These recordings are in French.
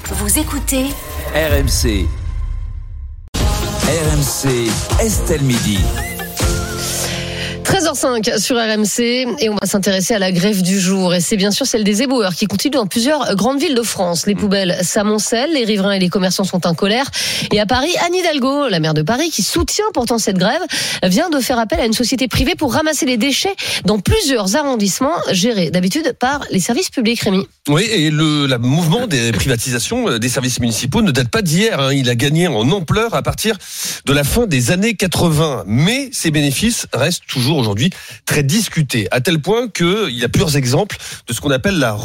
Vous écoutez RMC. RMC, Estelle Midi. 13h05 sur RMC et on va s'intéresser à la grève du jour. Et c'est bien sûr celle des éboueurs qui continue dans plusieurs grandes villes de France. Les poubelles s'amoncellent, les riverains et les commerçants sont en colère. Et à Paris, Anne Hidalgo, la maire de Paris, qui soutient pourtant cette grève, vient de faire appel à une société privée pour ramasser les déchets dans plusieurs arrondissements gérés d'habitude par les services publics, Rémi. Oui, et le mouvement des privatisations des services municipaux ne date pas d'hier. Il a gagné en ampleur à partir de la fin des années 80. Mais ses bénéfices restent toujours aujourd'hui très discutés, à tel point qu'il y a plusieurs exemples de ce qu'on appelle la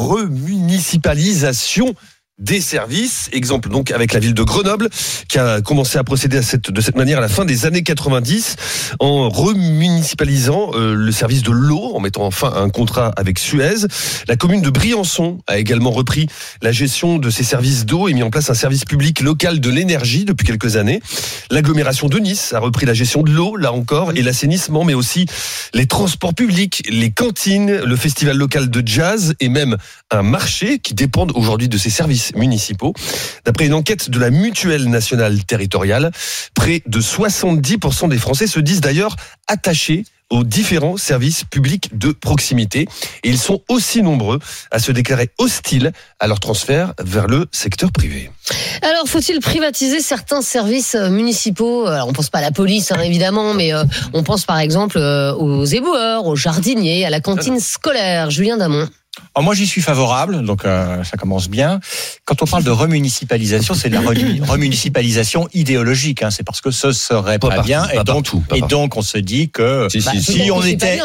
remunicipalisation des services. Exemple donc avec la ville de Grenoble qui a commencé à procéder de cette manière à la fin des années 90 en remunicipalisant le service de l'eau, en mettant fin à un contrat avec Suez. La commune de Briançon a également repris la gestion de ses services d'eau et mis en place un service public local de l'énergie depuis quelques années. L'agglomération de Nice a repris la gestion de l'eau, là encore, et l'assainissement, mais aussi les transports publics, les cantines, le festival local de jazz et même un marché qui dépendent aujourd'hui de ces services municipaux. D'après une enquête de la Mutuelle nationale territoriale, près de 70% des Français se disent d'ailleurs attachés aux différents services publics de proximité. Et ils sont aussi nombreux à se déclarer hostiles à leur transfert vers le secteur privé. Alors, faut-il privatiser certains services municipaux ? Alors, on pense pas à la police, évidemment, mais on pense par exemple aux éboueurs, aux jardiniers, à la cantine scolaire. Julien Damon. Alors moi j'y suis favorable, donc ça commence bien. Quand on parle de remunicipalisation, c'est de la remunicipalisation idéologique. C'est parce que ce serait pas bien, et donc on se dit que si on était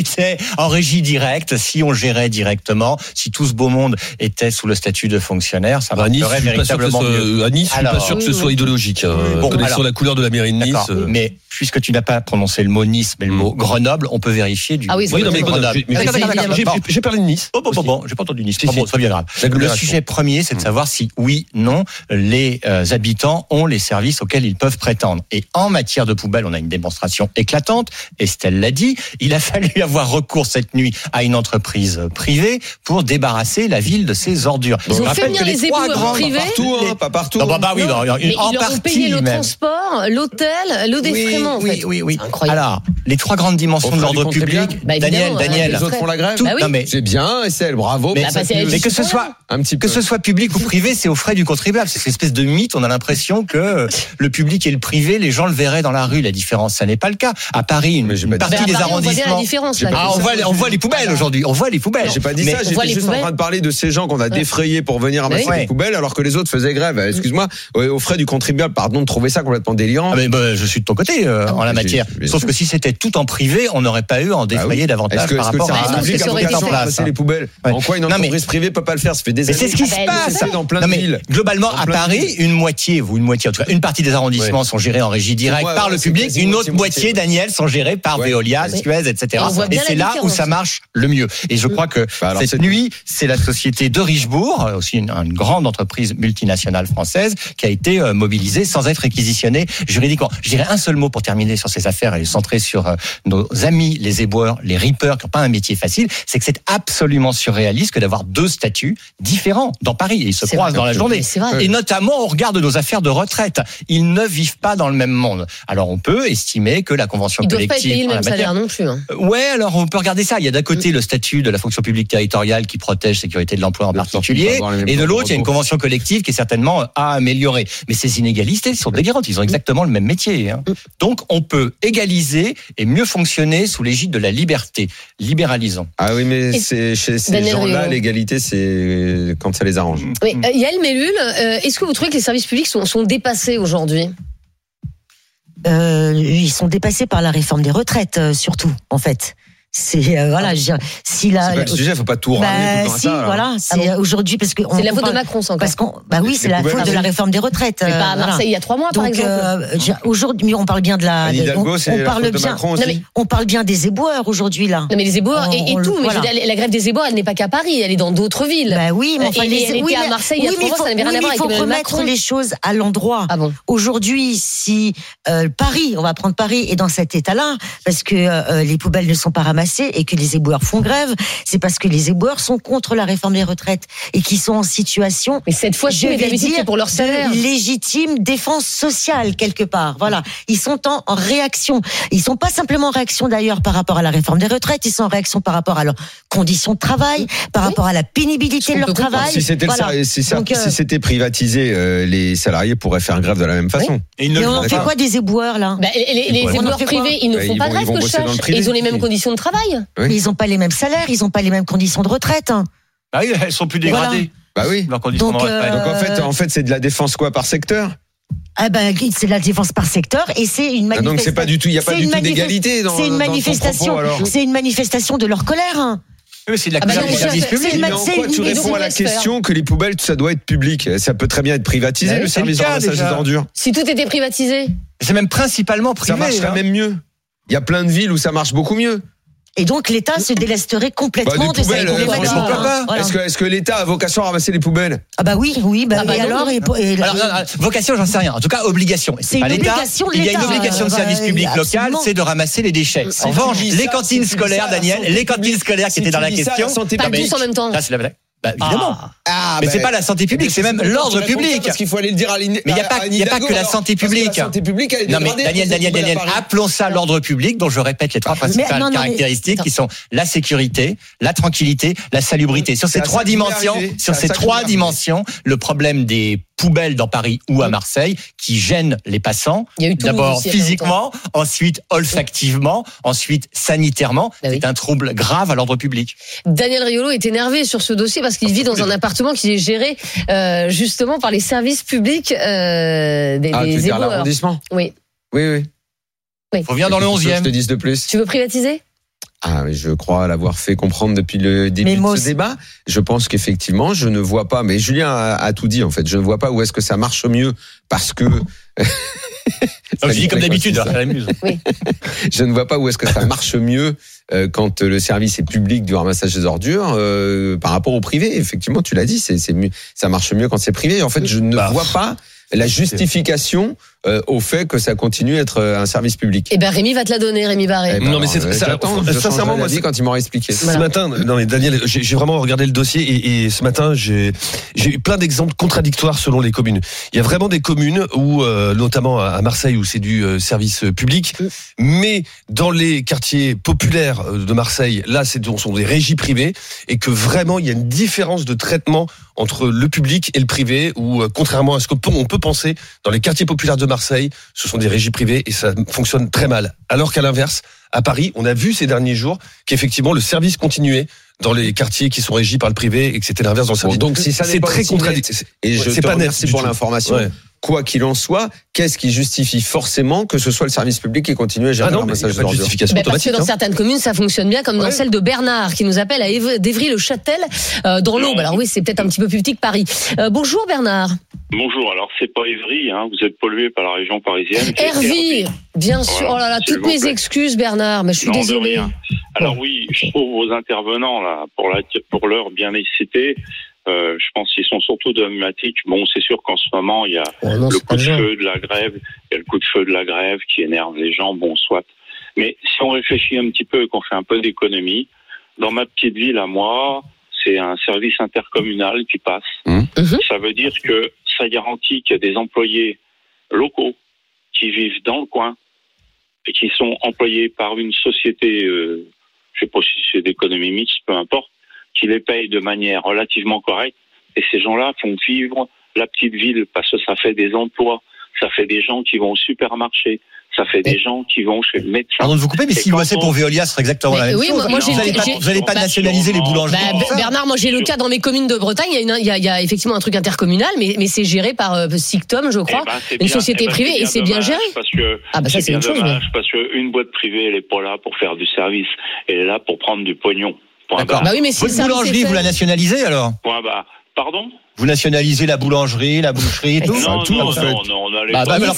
en régie directe, si on gérait directement, si tout ce beau monde était sous le statut de fonctionnaire, ça marcherait véritablement mieux. À Nice, je suis pas sûr que ce soit idéologique. Connaissant la couleur de la mairie de Nice. Mais puisque tu n'as pas prononcé le mot Nice, mais le mot Grenoble, on peut vérifier du. Ah oui, oui, non, mais Grenoble. J'ai parlé de Nice. Bon, j'ai pas entendu Nice. Bon, c'est bien grave. Le sujet premier, c'est de savoir si, oui, non, les habitants ont les services auxquels ils peuvent prétendre. Et en matière de poubelle, on a une démonstration éclatante. Estelle l'a dit. Il a fallu avoir recours cette nuit à une entreprise privée pour débarrasser la ville de ses ordures. Ils ont fait venir les éboueurs privés. Pas partout. Oui, en ils leur ont payé le transport, l'hôtel, l'eau d'excrément. Oui. Incroyable. Alors, les trois grandes dimensions de l'ordre public. Daniel. Les autres font la grève. Non, mais c'est bien, Estelle, bravo. Mais que ce soit public ou privé, c'est aux frais du contribuable. C'est cette espèce de mythe. On a l'impression que le public et le privé, les gens le verraient dans la rue. La différence, ça n'est pas le cas. À Paris, une partie des arrondissements. On voit les poubelles aujourd'hui. On voit les poubelles. J'ai pas dit ça. J'étais juste en train de parler de ces gens qu'on a défrayés pour venir ramasser les poubelles, alors que les autres faisaient grève. Excuse-moi, aux frais du contribuable. Pardon de trouver ça complètement délirant. Je suis de ton côté en la matière. Sauf que si c'était tout en privé, on n'aurait pas eu à en défrayer davantage par rapport à les poubelles. En quoi une entreprise privée peut pas le faire? Ça fait des années. Mais c'est ce qui se passe dans plein de villes. Globalement, à Paris, une partie des arrondissements sont gérés en régie directe par le public, une autre moitié, Daniel, sont gérés par Veolia, Suez, etc. Et c'est là où ça marche le mieux. Et je crois que cette nuit, c'est la société de Richebourg, aussi une grande entreprise multinationale française, qui a été mobilisée sans être réquisitionnée juridiquement. Je dirais un seul mot pour terminer sur ces affaires et centrer sur nos amis, les éboueurs, les rippers, qui n'ont pas un métier facile, c'est que c'est absolument surréaliste que d'avoir deux statuts différents dans Paris. Et ils se croisent dans la journée. Et notamment, on regarde nos affaires de retraite. Ils ne vivent pas dans le même monde. Alors, on peut estimer que la convention collective... Ils doivent pas payer le même salaire non plus. Ouais, alors on peut regarder ça. Il y a d'un côté le statut de la fonction publique territoriale qui protège la sécurité de l'emploi en particulier. Et de l'autre, il y a une convention collective qui est certainement à améliorer. Mais ces inégalités sont délirantes. Ils ont exactement le même métier. Donc, on peut égaliser et mieux fonctionner sous l'égide de la liberté. Libéralisons. Ah oui, mais chez ces gens-là, l'égalité, c'est quand ça les arrange. Oui, Yael Mellul, est-ce que vous trouvez que les services publics sont dépassés aujourd'hui ? Ils sont dépassés par la réforme des retraites, surtout, en fait. C'est voilà, je veux dire, si la c'est pas le sujet, faut pas tout ramener tout le temps à ça. Voilà, c'est aujourd'hui parce que c'est la faute de Macron, ça, parce qu'on oui, c'est la faute de la réforme des retraites. Mais pas à Marseille il y a 3 mois, par exemple. Aujourd'hui, on parle bien de la on parle bien des éboueurs aujourd'hui là. Non mais les éboueurs et tout, mais la grève des éboueurs, elle n'est pas qu'à Paris, elle est dans d'autres villes. Bah oui, mais enfin elle était à Marseille il y a 3 mois, ça n'avait rien à voir avec Macron. Il faut remettre les choses à l'endroit. Aujourd'hui, si Paris, on va prendre Paris est dans cet état-là parce que les poubelles ne sont pas ramassées, ramassés et que les éboueurs font grève, c'est parce que les éboueurs sont contre la réforme des retraites et qui sont en situation, mais cette fois, je vais dire, pour leur salaire, légitime défense sociale quelque part. Voilà, ils sont en réaction. Ils sont pas simplement en réaction d'ailleurs par rapport à la réforme des retraites, ils sont en réaction par rapport à leurs conditions de travail, par rapport à la pénibilité de leur travail. Si c'était privatisé, les salariés pourraient faire grève de la même façon. Et on fait quoi des éboueurs là? Les éboueurs privés, ils ne font pas grève, que ils ont les mêmes conditions de travail. Mais ils n'ont pas les mêmes salaires, ils n'ont pas les mêmes conditions de retraite. Ah oui, elles sont plus dégradées. Bah oui. Leurs conditions de retraite. Donc en fait, c'est de la défense quoi par secteur? C'est de la défense par secteur et c'est une manifestation. Donc c'est pas du tout, il y a pas du tout d'égalité dans. C'est une manifestation. C'est une manifestation de leur colère. Oui, c'est de la colère des services publics. Mais en quoi tu réponds à la question que les poubelles, ça doit être public? Ça peut très bien être privatisé, le service de ramassage des ordures. Si tout était privatisé. C'est même principalement privé. Ça marcherait même mieux. Il y a plein de villes où ça marche beaucoup mieux. Et donc l'État se délesterait complètement de cette problématique. Est-ce que l'État a vocation à ramasser les poubelles? Ah bah oui, alors vocation, j'en sais rien. En tout cas, obligation. C'est pas l'État. Il y a une obligation de service public local, c'est de ramasser les déchets. En revanche, les cantines scolaires, Daniel, les cantines scolaires qui étaient dans la question, pas tous en même temps. Évidemment. Mais c'est pas la santé publique, c'est même l'ordre public. Parce qu'il faut aller le dire à l'INE. Mais il n'y a pas que la santé publique. La santé publique, elle est dégradée. Non mais Daniel, appelons ça l'ordre public, dont je répète les trois principales caractéristiques qui sont la sécurité, la tranquillité, la salubrité. Sur ces trois dimensions, le problème des poubelles dans Paris ou à Marseille qui gênent les passants. D'abord physiquement, ensuite olfactivement, ensuite sanitairement. C'est un trouble grave à l'ordre public. Daniel Riolo est énervé sur ce dossier parce qu'il vit dans un appartement qui est géré justement par les services publics des éboueurs. L'arrondissement ? Oui. Faut venir dans le 11e. Je te dise de plus. Tu veux privatiser ? Ah, mais je crois l'avoir fait comprendre depuis le début de ce débat. Je pense qu'effectivement, je ne vois pas, mais Julien a tout dit en fait, je ne vois pas où est-ce que ça marche mieux parce que... je dis comme d'habitude, ça m'amuse. Oui. Je ne vois pas où est-ce que ça marche mieux quand le service est public du ramassage des ordures par rapport au privé. Effectivement, tu l'as dit, ça marche mieux quand c'est privé. En fait, je ne vois pas la justification au fait que ça continue à être un service public. Eh ben Rémi va te la donner, Rémi Barré. Non mais sincèrement moi quand il m'aura expliqué. Ce matin, non mais Daniel, j'ai vraiment regardé le dossier et ce matin j'ai eu plein d'exemples contradictoires selon les communes. Il y a vraiment des communes où notamment à Marseille où c'est du service public, mais dans les quartiers populaires de Marseille, là ce sont des régies privées et que vraiment il y a une différence de traitement entre le public et le privé où contrairement à ce qu'on peut penser dans les quartiers populaires de Marseille, ce sont des régies privées et ça fonctionne très mal. Alors qu'à l'inverse, à Paris, on a vu ces derniers jours qu'effectivement le service continuait dans les quartiers qui sont régis par le privé et que c'était l'inverse dans le service. Donc si ça c'est très contradictoire. Et je te remercie pour l'information. Ouais. Quoi qu'il en soit, qu'est-ce qui justifie forcément que ce soit le service public qui continue à gérer le ramassage des ordures ? Parce que dans certaines communes, ça fonctionne bien, comme dans celle de Bernard, qui nous appelle à d'Évry-le-Châtel, dans l'Aube. Alors oui, c'est peut-être un petit peu plus petit que Paris. Bonjour Bernard. Bonjour, alors c'est pas Évry, vous êtes pollué par la région parisienne. Hervy, bien sûr. Voilà, oh là là, toutes mes excuses Bernard, mais je suis désolé. De rien. Alors oui, je trouve vos intervenants là, pour l'heure bien excités. Je pense qu'ils sont surtout dogmatiques. Bon, c'est sûr qu'en ce moment, il y a le coup de feu de la grève, il y a le coup de feu de la grève qui énerve les gens, bon, soit. Mais si on réfléchit un petit peu et qu'on fait un peu d'économie, dans ma petite ville à moi, c'est un service intercommunal qui passe. Ça veut dire que ça garantit qu'il y a des employés locaux qui vivent dans le coin et qui sont employés par une société, je sais pas si c'est d'économie mixte, peu importe, qui les paye de manière relativement correcte. Et ces gens-là font vivre la petite ville parce que ça fait des emplois, ça fait des gens qui vont au supermarché, ça fait des gens qui vont chez le médecin. Pardon de vous couper, mais si vous bossez pour Veolia, ce serait exactement la même chose. Vous n'allez pas nationaliser les boulangeries. Bernard, moi j'ai le cas dans mes communes de Bretagne, il y a effectivement un truc intercommunal, mais c'est géré par Sictom, je crois, une société privée, et c'est bien géré. Parce que ça c'est une chose. Parce qu'une boîte privée, elle est pas là pour faire du service, elle est là pour prendre du pognon. D'accord. Oui, mais votre boulangerie, vous la nationalisez alors ? Pardon ? Vous nationalisez la boulangerie, la boucherie et tout ? Non, on a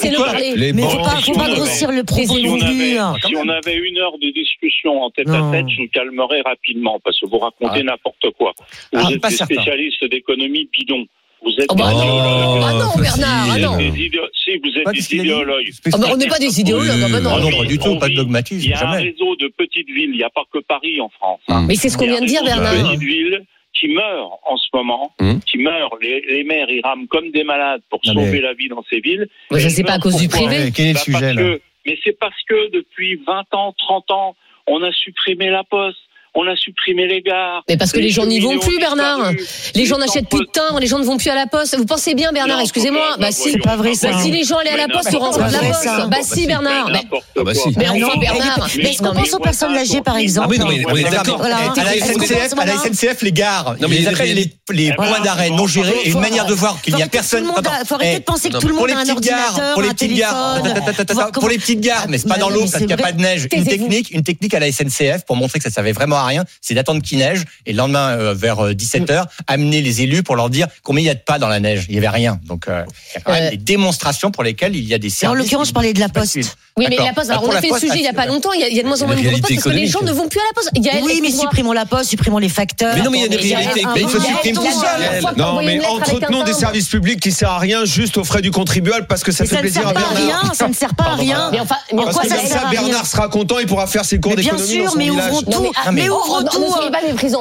les mais faut pas grossir le propos non plus. Si on avait une heure de discussion en tête à tête, je vous calmerais rapidement parce que vous racontez n'importe quoi. Vous êtes des spécialistes d'économie bidon. Vous êtes non, Bernard, non. Si dit que vous êtes des idéologues. On n'est pas des idéologues. Non, pas du tout, pas de dogmatisme. Il y a un réseau de petites villes, il n'y a pas que Paris en France. Mais c'est ce qu'on vient de dire, Bernard. Il y a des petites villes qui meurent en ce moment, qui meurent. Les maires, ils rament comme des malades pour sauver la vie dans ces villes. Mais je ne sais pas à cause du privé. Quel est le sujet, là ? Mais c'est parce que depuis 20 ans, 30 ans, on a supprimé la poste. On a supprimé les gares. Mais parce que les gens n'y vont plus, Bernard. Les gens n'achètent plus de timbres, les gens ne vont plus à la poste. Vous pensez bien, Bernard, excusez-moi. Bah si, c'est pas vrai ça. Si les gens allaient à la poste, ils rentrent de la poste. Bah si, Bernard. Bah si. Mais enfin, Bernard. Mais est-ce qu'on pense aux personnes âgées, par exemple? Ah oui, non, mais on est d'accord. À la SNCF, les gares, les points d'arrêt non gérés, et une manière de voir qu'il n'y a personne. Faut arrêter de penser que tout le monde a un ordinateur, un téléphone. Pour les petites gares, mais c'est pas dans l'eau parce qu'il n'y a pas de neige. Une technique à la SNCF pour montrer que ça servait vraiment à rien, c'est d'attendre qu'il neige et le lendemain vers 17h amener les élus pour leur dire combien il y a de pas dans la neige. Il y avait rien. Donc il y a quand même des démonstrations pour lesquelles il y a des services. En l'occurrence, je parlais de la Poste. Oui, mais la Poste, alors on a fait le sujet il y a pas longtemps, il y a de moins en moins de postes parce que les gens ne vont plus à la Poste. Oui, mais supprimons la Poste, supprimons les facteurs. Mais non, mais il y a des réalités. Mais il faut supprimer tout ça. Non, mais entretenons des services publics qui servent à rien juste aux frais du contribuable parce que ça fait plaisir à Bernard. Ça ne sert pas à rien. Mais enfin, parce que ça comme ça, Bernard sera content, il pourra faire ses cours d'économie dans son village. Bien sûr, mais ouvrons tout. Mais ouvrons tout. Ne soyez pas méprisants.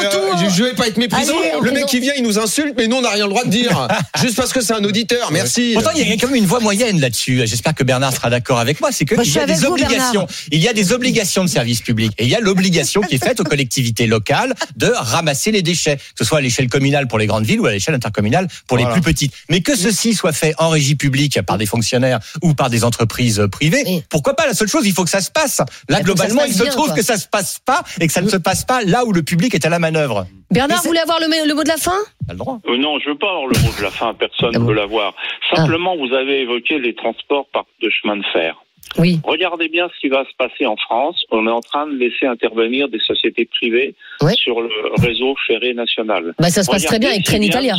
Je vais pas être méprisant. Le mec qui vient, il nous insulte, mais nous on n'a rien le droit de dire. Juste parce que c'est un auditeur. Merci. Pourtant, il y a quand même une voie moyenne là-dessus. J'espère que Bernard sera d'accord avec moi. C'est qu'il y a des obligations. Il y a des obligations de service public. Et il y a l'obligation qui est faite aux collectivités locales de ramasser les déchets. Que ce soit à l'échelle communale pour les grandes villes ou à l'échelle intercommunale pour les plus petites. Mais que ceci soit fait en régie publique par des fonctionnaires ou par des entreprises privées, pourquoi pas? La seule chose, il faut que ça se passe. Là, globalement, il se trouve que ça se passe pas et que ça ne se passe pas là où le public est à la manœuvre. Bernard, vous voulez avoir le mot de la fin? T'as le droit. Non, je veux pas avoir le mot de la fin. Personne ne veut l'avoir. Simplement, vous avez évoqué les transports de chemin de fer. Oui. Regardez bien ce qui va se passer en France. On est en train de laisser intervenir des sociétés privées sur le réseau ferré national. Bah, ça se passe très bien avec Trenitalia.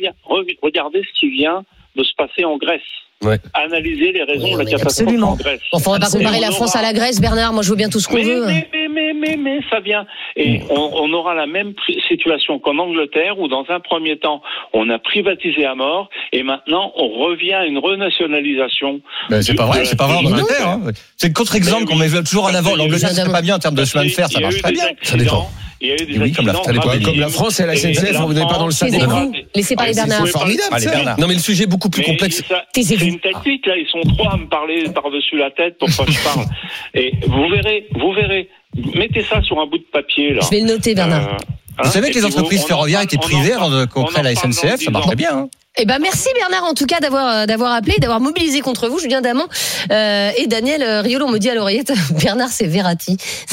Regardez ce qui vient de se passer en Grèce. Ouais. Analyser les raisons de la catastrophe en Grèce. On ne faudrait pas comparer la France à la Grèce, Bernard. Moi, je veux bien tout ce qu'on veut. Mais ça vient. Et on aura la même situation qu'en Angleterre, où dans un premier temps, on a privatisé à mort, et maintenant, on revient à une renationalisation. Ben, c'est pas vrai en Angleterre. Hein. C'est le contre-exemple qu'on met toujours en avant. L'Angleterre, c'est pas bien en termes de chemin de fer, ça marche très bien. Ça dépend. Il y a eu des accidents comme la France et la SNCF, vous n'êtes pas dans le sac. Laissez parler Bernard. C'est formidable, ça. Non, mais le sujet est beaucoup plus complexe. C'est une tactique, là. Ils sont trois à me parler par-dessus la tête pour que je parle. Et vous verrez. Mettez ça sur un bout de papier, là. Je vais le noter, Bernard. Vous savez que les entreprises ferroviaires étaient privées avant qu'on crée la SNCF, ça marchait bien, hein. Eh ben merci Bernard en tout cas d'avoir appelé, d'avoir mobilisé contre vous, Julien Damon et Daniel Riolo. On me dit à l'oreillette, Bernard c'est Verratti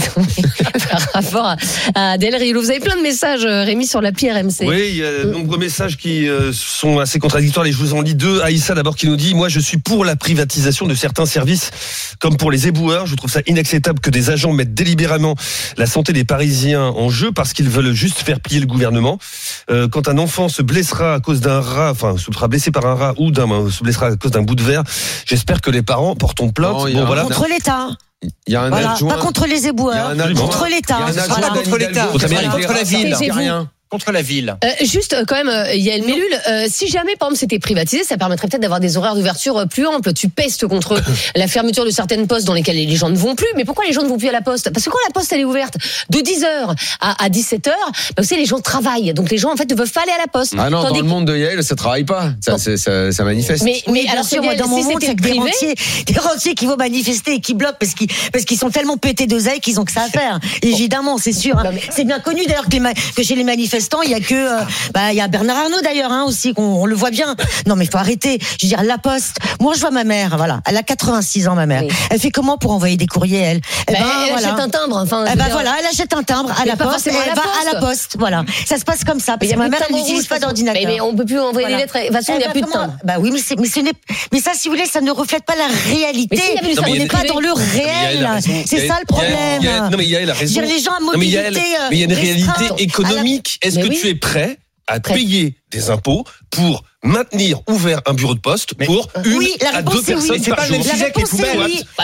par rapport à Daniel Riolo. Vous avez plein de messages, Rémi, sur l'appli RMC. Oui, il y a de nombreux messages qui sont assez contradictoires. Je vous en lis deux. Aïssa d'abord qui nous dit: moi je suis pour la privatisation de certains services, comme pour les éboueurs. Je trouve ça inacceptable que des agents mettent délibérément la santé des Parisiens en jeu parce qu'ils veulent juste faire plier le gouvernement. Quand un enfant se blessera à cause d'un rat, se sera blessé par un rat ou se blessera à cause d'un bout de verre, j'espère que les parents porteront plainte. Contre l'État. Il y a un adjoint. Pas contre les éboueurs. Contre l'État. Contre l'État. Contre la ville. Taisez-vous. Contre la ville. Juste quand même, Yael Mellul, si jamais par exemple c'était privatisé, ça permettrait peut-être d'avoir des horaires d'ouverture plus amples. Tu pestes contre la fermeture de certaines postes dans lesquelles les gens ne vont plus. Mais pourquoi les gens ne vont plus à la poste? Parce que quand la poste elle est ouverte de 10h à 17h, vous savez, les gens travaillent. Donc les gens en fait ne peuvent pas aller à la poste. Ah non, dans le monde de Yael, ça travaille pas. Ça manifeste. Mais alors sûr, moi, dans mon monde, c'est des rentiers qui vont manifester et qui bloquent parce qu'ils sont tellement pétés d'oseille qu'ils ont que ça à faire. Évidemment, c'est sûr. Hein. C'est bien connu d'ailleurs que chez les manifestants, il y a il y a Bernard Arnault d'ailleurs aussi, on le voit bien. Non mais il faut arrêter. Je veux dire, la poste. Moi je vois ma mère, voilà, elle a 86 ans ma mère. Oui. Elle fait comment pour envoyer des courriers elle achète un timbre. Enfin, elle achète un timbre à la poste et elle va à la poste. Voilà, ça se passe comme ça. Parce que ma mère elle n'utilise pas d'ordinateur. Mais on peut plus envoyer des lettres. De toute façon, il n'y a plus de timbre. Bah oui, mais ça, si vous voulez, ça ne reflète pas la réalité. On n'est pas dans le réel. C'est ça le problème. Non mais Yael a raison. Les gens à mobilité. Mais il y a une réalité économique. Est-ce que tu es prêt à payer des impôts pour maintenir ouvert un bureau de poste pour une à deux personnes par jour. C'est pas le même sujet que les poubelles.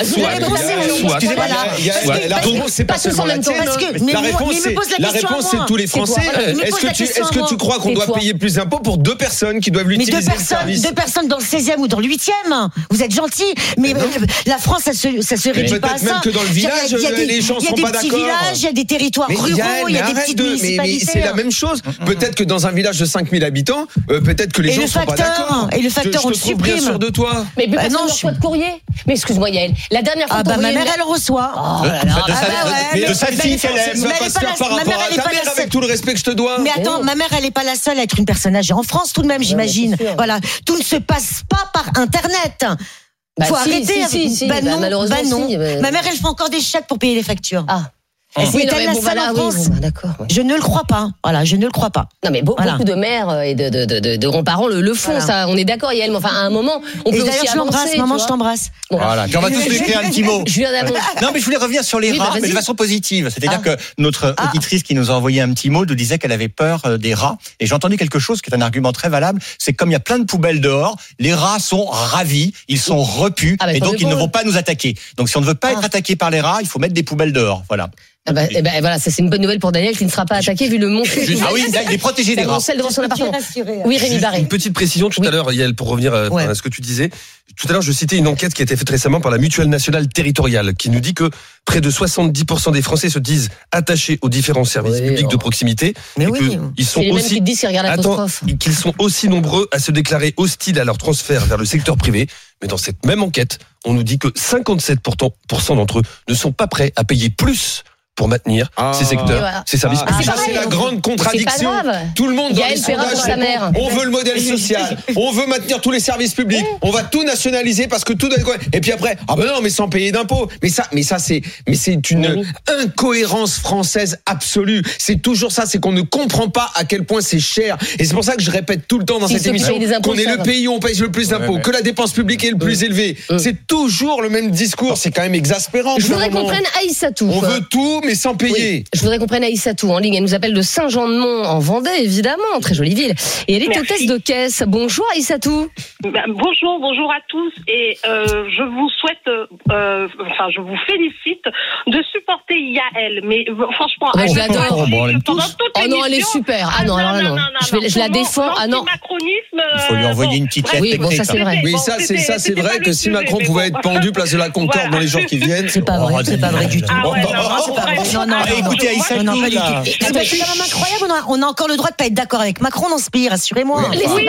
La réponse, c'est pas seulement la tienne. La réponse, c'est tous les Français. Est-ce que tu crois qu'on doit payer plus d'impôts pour deux personnes qui doivent l'utiliser le service? Deux personnes dans le 16e ou dans le 8e. Vous êtes gentils. Mais la France, ça se réduit pas à ça. Peut-être même que dans le village, les gens seront pas d'accord. Il y a des petits villages, il y a des territoires ruraux, il y a des petites municipalités. Mais c'est la même chose. Peut-être que dans un village de 5000 habitants, peut-être que les gens seront pas d'accord. Et le facteur, on le supprime. Bien sûr de toi. Mais personne ne reçoit de courrier. Mais excuse-moi, Yael, la dernière fois ma mère, elle reçoit. De sa fille qu'elle aime. Ça va pas se faire par rapport à ta mère, avec tout le respect que je te dois. Mais attends, ma mère, elle est pas la seule à être une personne âgée en France, tout de même, j'imagine. Voilà. Tout ne se passe pas par Internet. Faut arrêter. Non. Ma mère, elle fait encore des chèques pour payer les factures. C'est-elle la seule en France ? Je ne le crois pas. Voilà, je ne le crois pas. Non, mais beaucoup de mères et de grands-parents le font, ça. On est d'accord, Yael. Mais enfin, à un moment, on peut aussi avancer. Je l'embrasse, maman, je t'embrasse. Voilà. Puis on va tous lui écrire un petit mot. Non, mais je voulais revenir sur les rats, mais de façon positive. C'est-à-dire que notre auditrice qui nous a envoyé un petit mot nous disait qu'elle avait peur des rats. Et j'ai entendu quelque chose qui est un argument très valable. C'est que comme il y a plein de poubelles dehors, les rats sont ravis, ils sont repus, et donc ils ne vont pas nous attaquer. Donc si on ne veut pas être attaqué par les rats, il faut mettre des poubelles dehors. Voilà. Voilà, ça c'est une bonne nouvelle pour Daniel qui ne sera pas attaqué vu le monté. Ah oui, il est protégé des rats. Devant son appartement. Oui, Rémi Barré. Une petite précision tout à l'heure, Yael, pour revenir à ce que tu disais. Tout à l'heure, je citais une enquête qui a été faite récemment par la Mutuelle nationale territoriale qui nous dit que près de 70% des Français se disent attachés aux différents services publics de proximité. Mais ils sont aussi qu'ils sont aussi nombreux à se déclarer hostiles à leur transfert vers le secteur privé. Mais dans cette même enquête, on nous dit que 57% d'entre eux ne sont pas prêts à payer plus pour maintenir ces secteurs, ces services publics. C'est la grande contradiction. Tout le monde dans les sondages, on veut le modèle social, on veut maintenir tous les services publics, on va tout nationaliser parce que tout doit être... Et puis après, non, mais sans payer d'impôts. Mais c'est une incohérence française absolue. C'est toujours ça, c'est qu'on ne comprend pas à quel point c'est cher. Et c'est pour ça que je répète tout le temps dans cette émission qu'on est le pays où on paye le plus d'impôts, que la dépense publique est le plus élevée. C'est toujours le même discours. C'est quand même exaspérant. Je voudrais qu'on prenne Aïssatou. On veut tout, mais sans payer. Je voudrais qu'on prenne Aïssatou en ligne. Elle nous appelle de Saint-Jean-de-Mont en Vendée, évidemment, très jolie ville. Et elle est hôtesse de caisse. Bonjour Aïssatou. Bonjour à tous. Et je vous souhaite, je vous félicite de supporter Yael. Mais franchement, je l'adore. Pendant toute l'émission. Non, elle est super. Non. Je la défends. Il faut lui envoyer une petite lettre. Oui, bon, ça c'est vrai. Oui, c'est vrai que si Macron pouvait être pendu place de la Concorde dans les jours qui viennent. C'est pas vrai du tout. Écoutez, Aïssatou, c'est quand même incroyable. On a encore le droit de pas être d'accord avec Macron dans ce pays, rassurez-moi.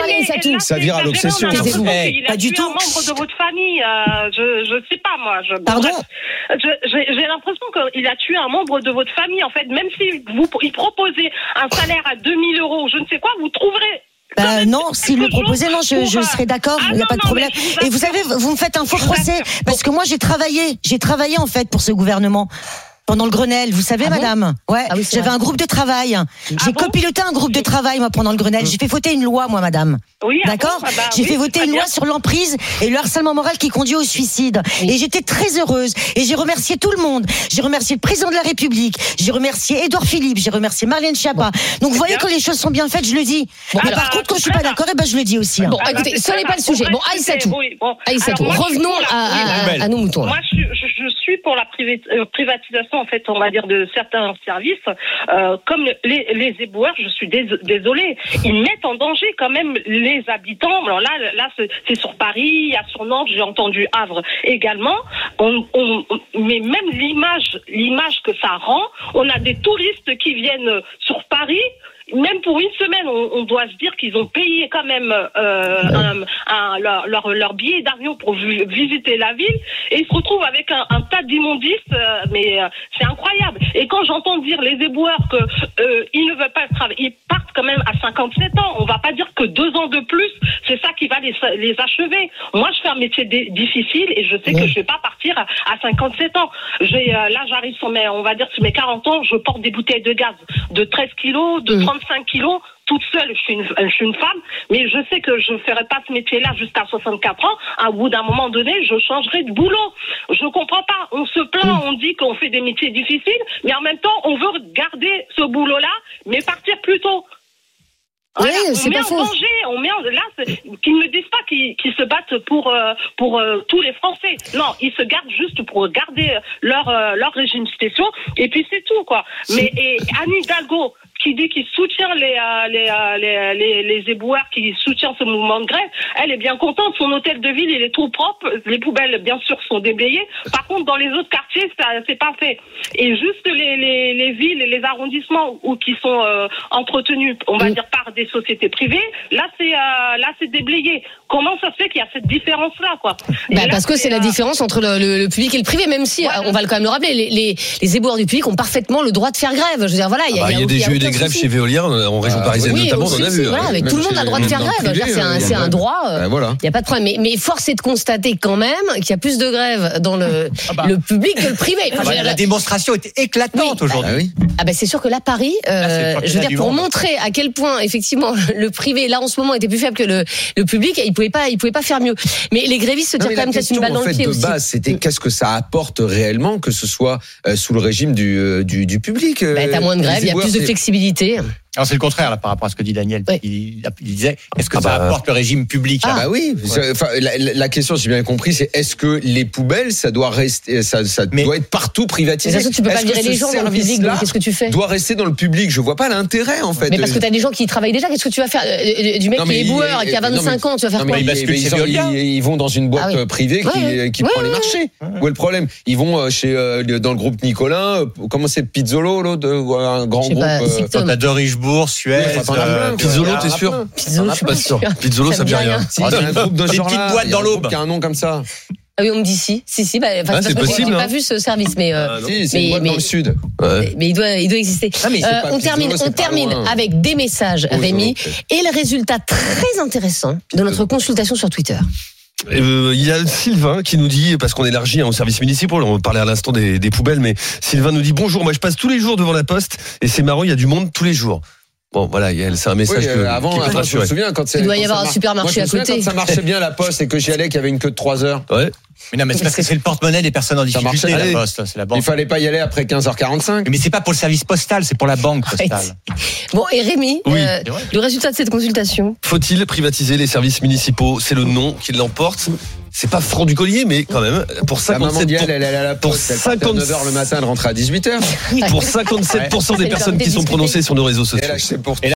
Ça vire à l'obsession. Pas du tout. Un membre de votre famille, je sais pas moi. Pardon. J'ai l'impression qu'il a tué un membre de votre famille. En fait, même si il proposait un salaire à 2000 €, je ne sais quoi, vous trouverez. Non, s'il me proposait, je serais d'accord, il n'y a pas de problème. Et vous savez, vous me faites un faux procès, parce que moi j'ai travaillé en fait pour ce gouvernement. Pendant le Grenelle, vous savez, madame. Ouais, j'avais un groupe de travail. J'ai copiloté un groupe de travail, moi, pendant le Grenelle. J'ai fait voter une loi, moi, madame. Oui, d'accord. J'ai fait voter une loi sur l'emprise et le harcèlement moral qui conduit au suicide. Et j'étais très heureuse. Et j'ai remercié tout le monde. J'ai remercié le président de la République. J'ai remercié Édouard Philippe. J'ai remercié Marlène Schiappa. Donc, vous voyez, quand les choses sont bien faites, je le dis. Mais par contre, quand je suis pas d'accord, je le dis aussi. Bon, écoutez, ce n'est pas le sujet. Bon, Aïssatou, revenons à nos moutons. Moi, je suis pour la privatisation, en fait, on va dire, de certains services, comme les éboueurs. Je suis désolée, ils mettent en danger quand même les habitants. Alors là c'est sur Paris, il y a sur Nantes, j'ai entendu Havre également. Mais même l'image que ça rend, on a des touristes qui viennent sur Paris. Même pour une semaine, on doit se dire qu'ils ont payé quand même leur billet d'avion pour visiter la ville, et ils se retrouvent avec un tas d'immondices, mais c'est incroyable. Et quand j'entends dire les éboueurs que ils ne veulent pas travailler, ils partent quand même à 57 ans. On va pas dire que 2 ans de plus, c'est ça qui va les achever. Moi, je fais un métier difficile et je sais que je vais pas partir à 57 ans. Là, j'arrive sur mes 40 ans, je porte des bouteilles de gaz de 13 kilos, de 35 kilos, toute seule, je suis une femme, mais je sais que je ne ferai pas ce métier-là jusqu'à 64 ans. À bout d'un moment donné, je changerai de boulot. Je comprends pas. On se plaint, on dit qu'on fait des métiers difficiles, mais en même temps, on veut garder ce boulot-là, mais partir plus tôt. Voilà, oui, on met en danger, qu'ils ne me disent pas qu'ils se battent pour tous les Français. Non, ils se gardent juste pour garder leur régime spécial et puis c'est tout quoi. Mais et Anne Hidalgo qui dit qu'il soutient les éboueurs, qui soutient ce mouvement de grève, elle est bien contente. Son hôtel de ville, il est tout propre. Les poubelles, bien sûr, sont déblayées. Par contre, dans les autres quartiers, c'est pas fait. Et juste les villes et les arrondissements qui sont entretenus, on va dire par des sociétés privées, là c'est déblayé. Comment ça se fait qu'il y a cette différence-là, quoi? Parce que c'est la différence entre le public et le privé, même si, on va quand même le rappeler, les éboueurs du public ont parfaitement le droit de faire grève. Je veux dire, voilà, il y a des grèves chez Veolia en région parisienne notamment, on en a vu. Voilà, mais tout le monde a le droit de faire grève. C'est un droit. Il n'y a pas de problème. Mais force est de constater quand même qu'il y a plus de grèves dans le public que le privé. La démonstration était éclatante aujourd'hui. C'est sûr que là, Paris, je veux dire, pour montrer à quel point effectivement le privé là en ce moment était plus faible que le public, il pouvait pas faire mieux. Mais les grévistes se tirent quand même peut-être une balle dans le pied aussi. De base, c'était qu'est-ce que ça apporte réellement, que ce soit sous le régime du public. T'as moins de grèves, il y a plus de flexibilité. Alors c'est le contraire là par rapport à ce que dit Daniel. Oui. Il disait est-ce que ça apporte le régime public? Oui. Enfin, la question, j'ai bien compris, c'est est-ce que les poubelles, ça doit rester, ça doit être partout privatisé? Mais tu peux pas virer les gens dans le public. Donc qu'est-ce que tu fais? Doit rester dans le public. Je vois pas l'intérêt en fait. Mais parce que t'as des gens qui travaillent déjà. Qu'est-ce que tu vas faire du mec qui est éboueur et qui a 25 ans? Tu vas faire quoi? Ils vont dans une boîte privée qui prend les marchés. Où est le problème? Ils vont dans le groupe Nicolas. Comment c'est Pizzolo, un grand groupe. T'as de Richebourg, Suez. Pizzolo, t'es sûr? Pizzolo, je suis pas sûr. Pizzolo, ça me dit rien. Il y a un groupe de des petites boîtes dans l'aube qui a un nom comme ça. Ah oui, on me dit si. C'est possible. J'ai pas vu ce service, mais c'est une boîte dans le sud. Mais il doit exister. On termine avec des messages, Rémi, et le résultat très intéressant de notre consultation sur Twitter. Il y a Sylvain qui nous dit, parce qu'on élargit aux services municipaux, on parlait à l'instant des poubelles, mais Sylvain nous dit bonjour, moi je passe tous les jours devant la poste et c'est marrant, il y a du monde tous les jours. Bon, voilà, c'est un message avant, je me souviens quand il doit y avoir un supermarché à côté. Quand ça marchait bien la poste et que j'y allais, qu'il y avait une queue de 3 heures. Ouais. Mais non, mais c'est parce que c'est le porte-monnaie des personnes en difficulté, la poste, c'est la banque. Il fallait pas y aller après 15h45. Mais c'est pas pour le service postal, c'est pour la banque postale. Bon, et Rémi, le résultat de cette consultation. Faut-il privatiser les services municipaux? C'est le non qui l'emporte. C'est pas franc du collier, mais quand même, pour 57%, elle à la poste, elle part à 9h le matin, elle rentre à 18h. Pour 57% des personnes qui sont prononcées sur nos réseaux sociaux.